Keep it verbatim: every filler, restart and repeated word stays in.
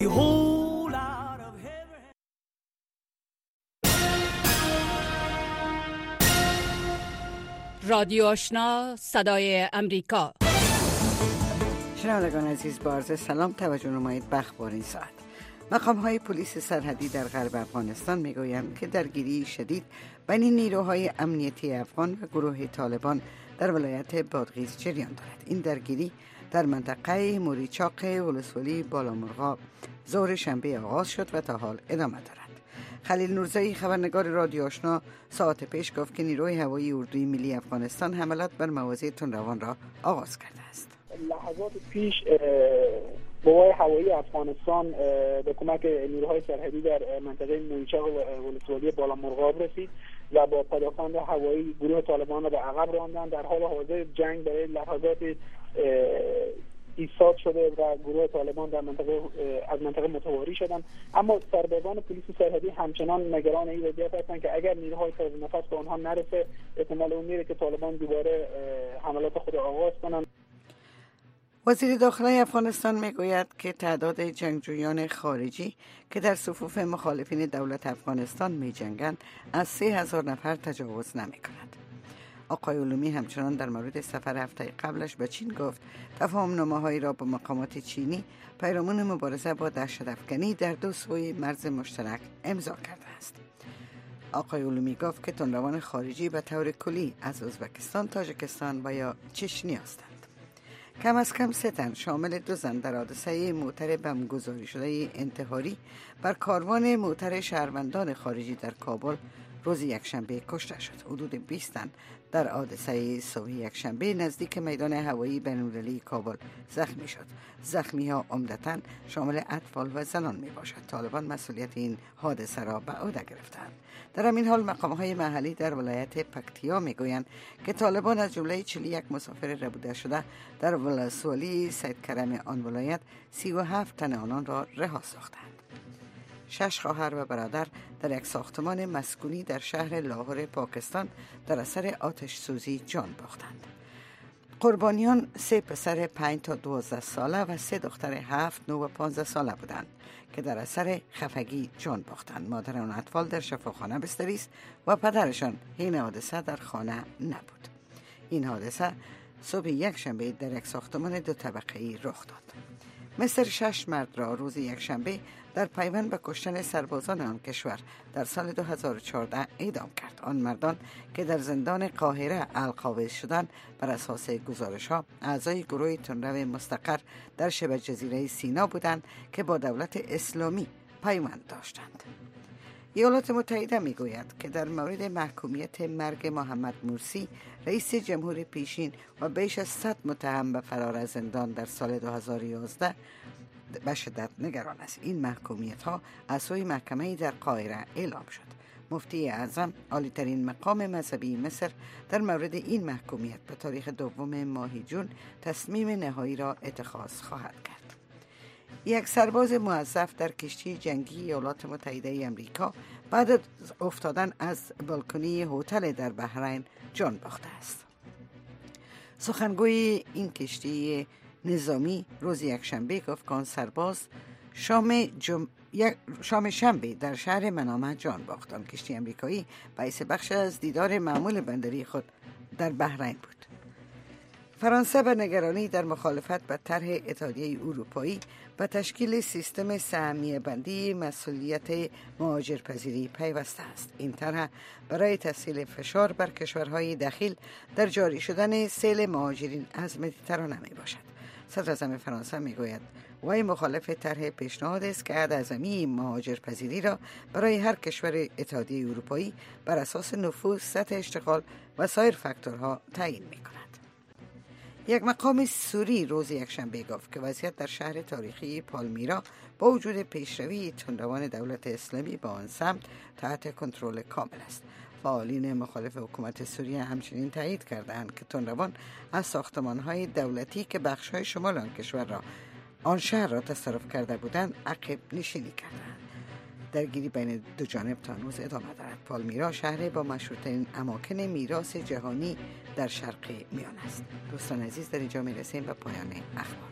رادیو آشنا صدای امریکا. شنوندگان عزیز، با عرض سلام توجه نمایید به اخبار این ساعت. مقام‌های پلیس سرحدی در غرب افغانستان میگویند که درگیری شدید بین نیروهای امنیتی افغان و گروه طالبان در ولایت بادغیس جریان دارد. این درگیری در منطقه موریچاق ولسوالی بالامرغاب ظهر شنبه آغاز شد و تا حال ادامه دارد. خلیل نورزایی خبرنگار رادیو آشنا ساعت پیش گفت که نیروی هوایی اردوی ملی افغانستان حملات بر مواضع تندروان را آغاز کرده است. لحظات پیش قوای هوایی افغانستان به کمک نیروهای سرحدی در منطقه موریچاق ولسوالی بالامرغاب رسید و با پدافند هوایی گروه طالبان را به عقب راندند. در حال حاضر جنگ برای لحظات ایستاد شده و گروه طالبان در منطقه از منطقه متواری شدند، اما سربازان پلیس سرحدی همچنان نگران این وضعیت هستند که اگر نیروهای تازه نفس به آنها نرسه احتمال اون میره که طالبان دوباره حملات خود آغاز کنند. وزیر داخلی افغانستان میگوید که تعداد جنگجویان خارجی که در صفوف مخالفین دولت افغانستان می جنگند از سه هزار نفر تجاوز نمی کند. آقای علومی همچنان در مورد سفر هفته قبلش به چین گفت تفاهم‌نامه‌هایی را با مقامات چینی پیرامون مبارزه با دهشت‌افکنی در دو سوی مرز مشترک امضا کرده است. آقای علومی گفت که تندروان خارجی به طور کلی از ازبکستان، تاجیکستان و یا چچنی هستند. کم از کم سه تن شامل دو زن در حادثه موتر بمبگذاری شده انتحاری بر کاروان موتر شهروندان خارجی در کابل روز یکشنبه کشته شد. حدود بیست تن در حادثه صبح یکشنبه نزدیک میدان هوایی بین‌المللی کابل زخمی شد. زخمی ها عمدتاً شامل اطفال و زنان می باشد. طالبان مسئولیت این حادثه را به عهده گرفتند. در همین حال مقام های محلی در ولایت پکتیا می گویند که طالبان از جمله چهل و یک مسافر ربوده شده در ولسوالی سید کرم آن ولایت سی و هفت تن آنان را رها ساختند. شش خواهر و برادر در یک ساختمان مسکونی در شهر لاهور پاکستان در اثر آتش سوزی جان باختند. قربانیان سه پسر پنج تا دوازده ساله و سه دختر هفت، نه و پانزده ساله بودند که در اثر خفگی جان باختند. مادر آن اطفال در شفاخانه بستری است و پدرشان حین حادثه در خانه نبود. این حادثه صبح یک شنبه در یک ساختمان دو طبقه‌ای رخ داد. مصر شش مرد را روز یک شنبه در پیوند به کشتن سربازان آن کشور در سال دو هزار و چهارده اعدام کرد. آن مردان که در زندان قاهره القابض شدند بر اساس گزارش‌ها اعضای گروه تندرو مستقر در شبه جزیره سینا بودند که با دولت اسلامی پیوند داشتند. ایالات متحده میگوید که در مورد محکومیت مرگ محمد مرسی رئیس جمهور پیشین و بیش از صد متهم به فرار از زندان در سال دو هزار و یازده به شدت نگران است. این محکومیت ها از سوی محکمه در قاهره اعلام شد. مفتی اعظم عالی‌ترین مقام مذهبی مصر در مورد این محکومیت به تاریخ دوم ماه جون تصمیم نهایی را اتخاذ خواهد کرد. یک سرباز موظف در کشتی جنگی ایالات متحده آمریکا بعد از افتادن از بالکنی هتل در بحرین جان باخته است. سخنگوی این کشتی نظامی روز یکشنبه گفت که آن سرباز شام جم... یک... شام شنبه در شهر منامه جان باخت. آن کشتی آمریکایی باعث بخش از دیدار معمول بندری خود در بحرین بود. فرانسه به نگرانی در مخالفت با طرح اتحادیه اروپایی و تشکیل سیستم سهمیه بندی مسئولیت مهاجرپذیری پیوسته است. این طرح برای تسهیل فشار بر کشورهای دخیل در جاری شدن سیل مهاجرین از مدیترانه می باشد. صدراعظم فرانسه می گوید وی مخالف طرح پیشنهاد است که عهد اعظمی مهاجرپذیری را برای هر کشور اتحادیه اروپایی بر اساس نفوذ، سطح اشتغال و سایر فاکتورها تعیین می کند. یک مقام سوری روز یکشنبه گفت که وضعیت در شهر تاریخی پالمیرا با وجود پیشروی تندروان دولت اسلامی با آن سمت تحت کنترل کامل است. فعالین مخالف حکومت سوریه همچنین تایید کردند که تندروان از ساختمان‌های دولتی که بخش‌های شمال آن کشور را آن شهر را تصرف کرده بودند عقب نشینی کردند. درگیری بین دو جانب تا هنوز ادامه دارد. پالمیرا شهر با مشهورترین اماکن میراث جهانی در شرق میانه است. دوستان عزیز، در اینجا میرسیم به پایان اخبار.